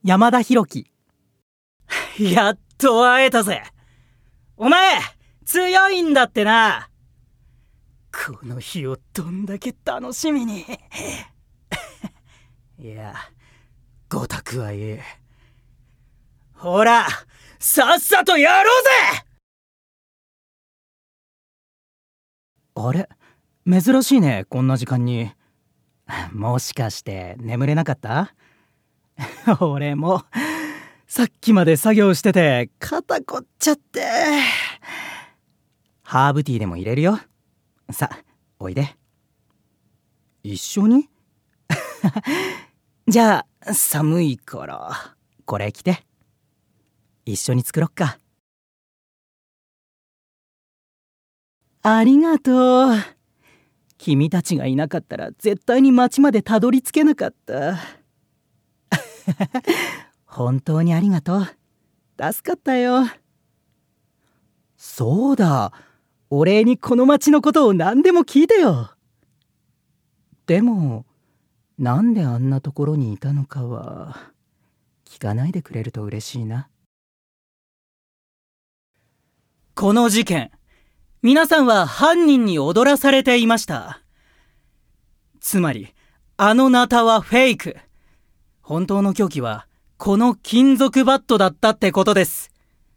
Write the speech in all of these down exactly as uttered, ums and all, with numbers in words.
山田博樹。 やっと会えたぜ。お前、強いんだってな。この日をどんだけ楽しみに。いや、ごたくはいい。ほら、さっさとやろうぜ。 あれ、珍しいね、こんな時間に。もしかして眠れなかった？俺もさっきまで作業してて肩凝っちゃって。ハーブティーでも入れるよ。さ、おいで。一緒に？じゃあ寒いからこれ着て。一緒に作ろっか。ありがとう。君たちがいなかったら絶対に町までたどり着けなかった。本当にありがとう。助かったよ。そうだ、お礼にこの町のことを何でも聞いてよ。でもなんであんなところにいたのかは聞かないでくれると嬉しいな。 この事件、皆さんは犯人に踊らされていました。つまり、あのナタはフェイク。本当の凶器は、この金属バットだったってことです。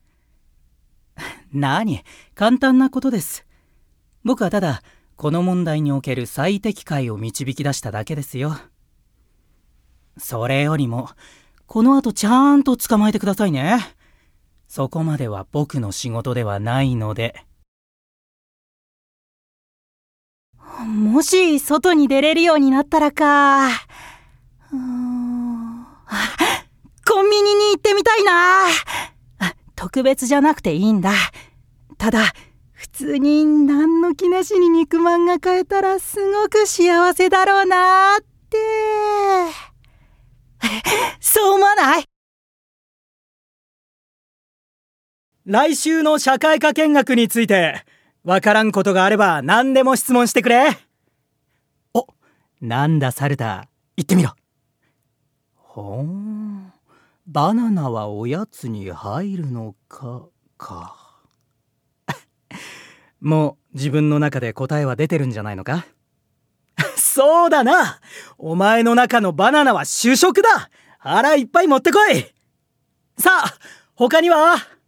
なに、簡単なことです。僕はただ、この問題における最適解を導き出しただけですよ。それよりも、この後ちゃんと捕まえてくださいね。そこまでは僕の仕事ではないので。 もし外に出れるようになったらか。うーん、コンビニに行ってみたいな。特別じゃなくていいんだ。ただ普通に何の気なしに肉まんが買えたらすごく幸せだろうなって。そう思わない？ 来週の社会科見学についてわからんことがあれば何でも質問してくれ。 お、なんだサルタ、言ってみろ。ほーん、バナナはおやつに入るのかか。もう自分の中で答えは出てるんじゃないのか？ そうだな。お前の中のバナナは主食だ。腹いっぱい持ってこい。さあ、他には？